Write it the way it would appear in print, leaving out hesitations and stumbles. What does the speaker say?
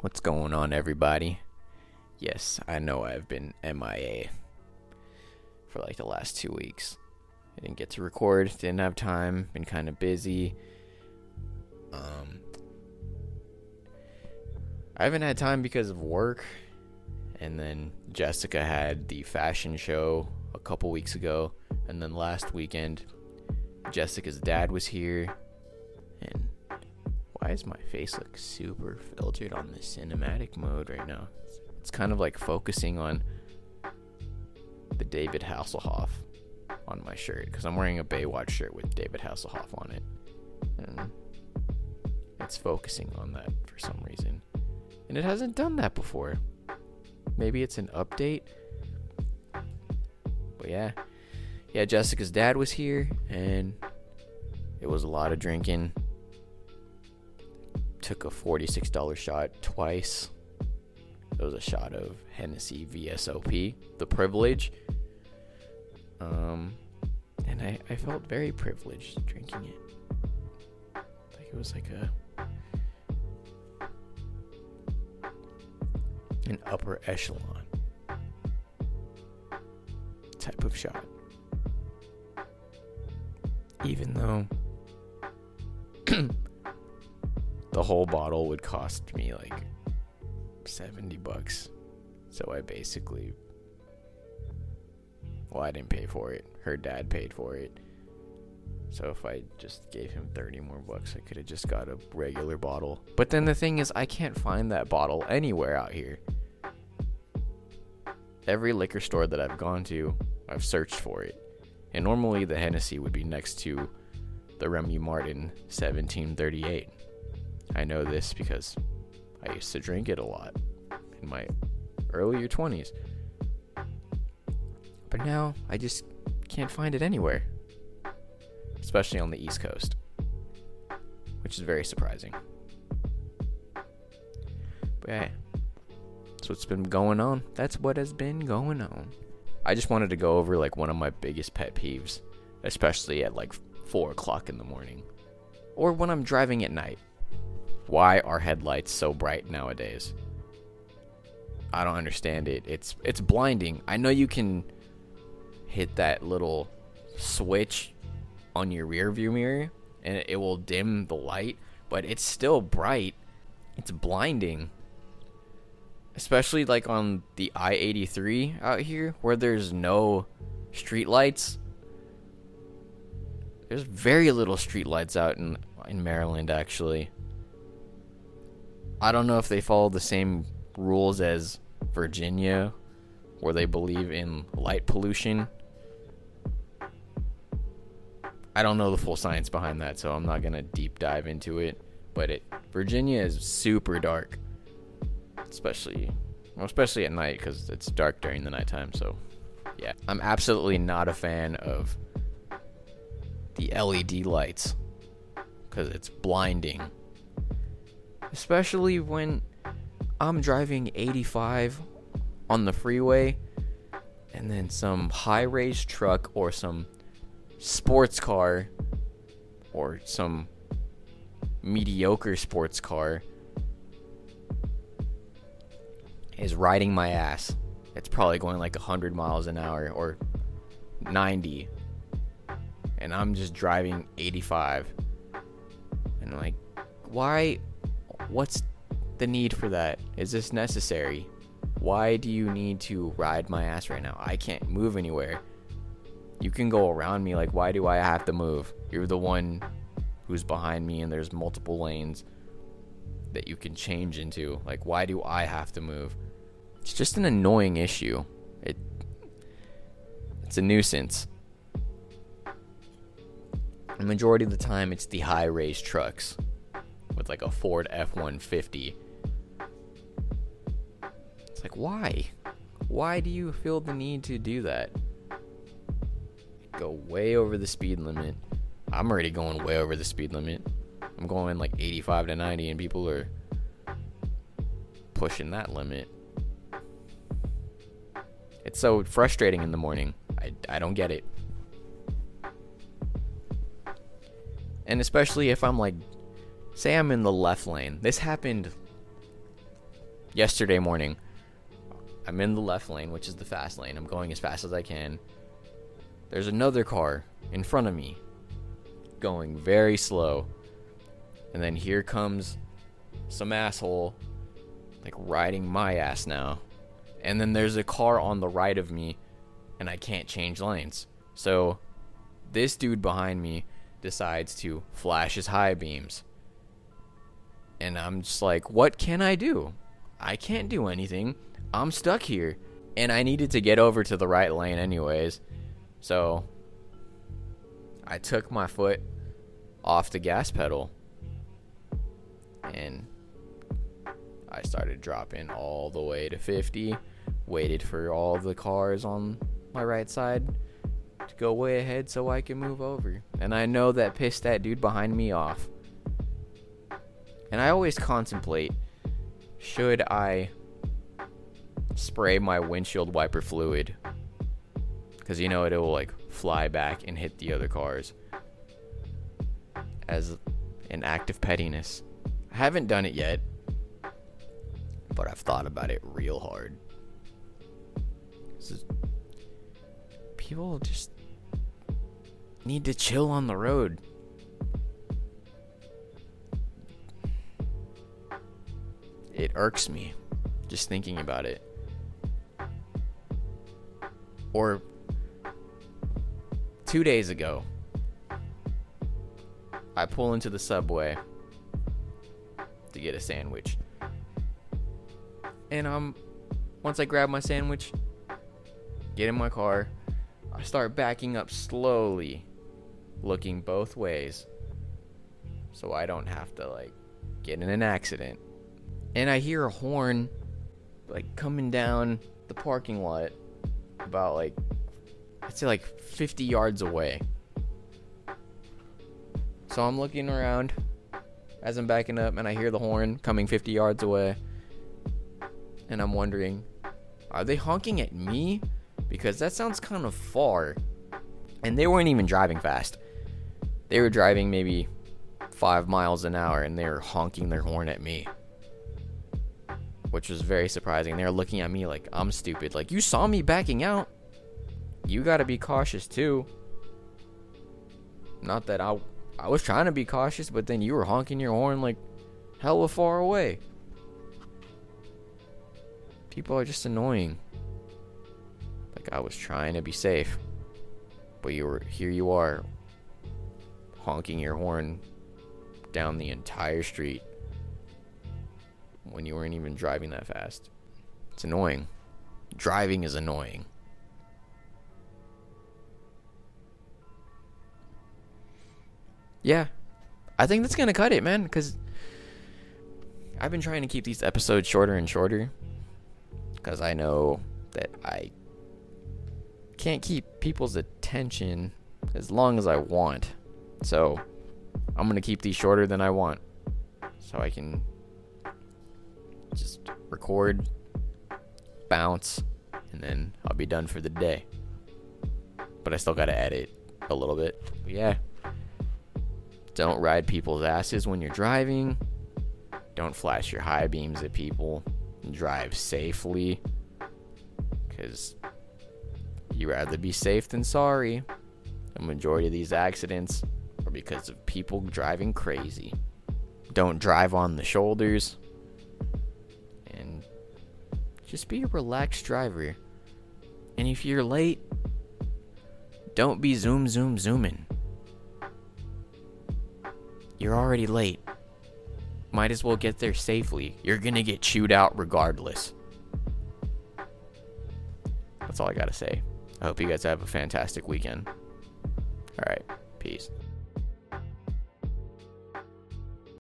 What's going on, everybody? Yes, I know I've been MIA for like the last 2 weeks. I didn't get to record, didn't have time, been kind of busy. I haven't had time because of work, and then Jessica had the fashion show a couple weeks ago, and then last weekend, Jessica's dad was here, and why does my face look super filtered on the cinematic mode right now? It's kind of like focusing on the David Hasselhoff on my shirt, because I'm wearing a Baywatch shirt with David Hasselhoff on it, and it's focusing on that for some reason, and it hasn't done that before. Maybe it's an update, but yeah, Jessica's dad was here, and it was a lot of drinking. Took a $46 shot twice. It was a shot of Hennessy VSOP, the privilege. And I felt very privileged drinking it. Like it was like an upper echelon type of shot. Even though the whole bottle would cost me like $70. So I basically, I didn't pay for it. Her dad paid for it. So if I just gave him $30 more, I could have just got a regular bottle. But then the thing is, I can't find that bottle anywhere out here. Every liquor store that I've gone to, I've searched for it. And normally the Hennessy would be next to the Remy Martin 1738. I know this because I used to drink it a lot in my earlier 20s. But now I just can't find it anywhere. Especially on the East Coast. Which is very surprising. But yeah, that's what's been going on. That's what has been going on. I just wanted to go over like one of my biggest pet peeves. Especially at like 4 o'clock in the morning. Or when I'm driving at night. Why are headlights so bright nowadays? I don't understand it. It's blinding. I know you can hit that little switch on your rear view mirror and it will dim the light, but it's still bright. It's blinding. Especially like on the I-83 out here where there's no street lights. There's very little street lights out in Maryland, actually. I don't know if they follow the same rules as Virginia, where they believe in light pollution. I don't know the full science behind that, so I'm not going to deep dive into it. But Virginia is super dark, especially at night, because it's dark during the nighttime. So, yeah. I'm absolutely not a fan of the LED lights, because it's blinding. Especially when I'm driving 85 on the freeway and then some high-raised truck or some sports car or some mediocre sports car is riding my ass. It's probably going like 100 miles an hour or 90. And I'm just driving 85. And I'm like, why? What's the need for that? Is this necessary? Why do you need to ride my ass right now? I can't move anywhere. You can go around me. Like, why do I have to move? You're the one who's behind me and there's multiple lanes that you can change into. Like, why do I have to move? It's just an annoying issue. It's a nuisance. The majority of the time, it's the high-raised trucks with like a Ford F-150. It's like, why? Why do you feel the need to do that? Go way over the speed limit. I'm already going way over the speed limit. I'm going like 85 to 90 and people are pushing that limit. It's so frustrating in the morning. I don't get it. And especially if I'm like, say I'm in the left lane. This happened yesterday morning, I'm in the left lane, which is the fast lane. I'm going as fast as I can. There's another car in front of me going very slow. And then here comes some asshole, like, riding my ass now. And then there's a car on the right of me, and I can't change lanes. So this dude behind me decides to flash his high beams. And I'm just like, what can I do? I can't do anything. I'm stuck here. And I needed to get over to the right lane anyways. So I took my foot off the gas pedal. And I started dropping all the way to 50. Waited for all the cars on my right side to go way ahead so I can move over. And I know that pissed that dude behind me off. And I always contemplate, should I spray my windshield wiper fluid? Because you know it will like fly back and hit the other cars as an act of pettiness. I haven't done it yet, but I've thought about it real hard. People just need to chill on the road. It irks me just thinking about it. Or 2 days ago, I pull into the Subway to get a sandwich. And once I grab my sandwich, get in my car, I start backing up slowly, looking both ways, so I don't have to like get in an accident. And I hear a horn like coming down the parking lot about like, I'd say like 50 yards away. So I'm looking around as I'm backing up and I hear the horn coming 50 yards away. And I'm wondering, are they honking at me? Because that sounds kind of far. And they weren't even driving fast. They were driving maybe 5 miles an hour and they were honking their horn at me. Which was very surprising. They were looking at me like I'm stupid. Like, you saw me backing out. You gotta be cautious too. Not that I was trying to be cautious, but then you were honking your horn like hella far away. People are just annoying. Like, I was trying to be safe, but here you are honking your horn down the entire street when you weren't even driving that fast. It's annoying. Driving is annoying. Yeah, I think that's gonna cut it, man, because I've been trying to keep these episodes shorter and shorter, because I know that I can't keep people's attention as long as I want. So I'm gonna keep these shorter than I want, so I can just record, bounce, and then I'll be done for the day. But I still gotta edit a little bit. But yeah, don't ride people's asses when you're driving. Don't flash your high beams at people. Drive safely, because you'd rather be safe than sorry. The majority of these accidents are because of people driving crazy. Don't drive on the shoulders. And just be a relaxed driver. And if you're late, don't be zooming. You're already late. Might as well get there safely. You're gonna get chewed out regardless. That's all I gotta say. I hope you guys have a fantastic weekend. Alright, peace.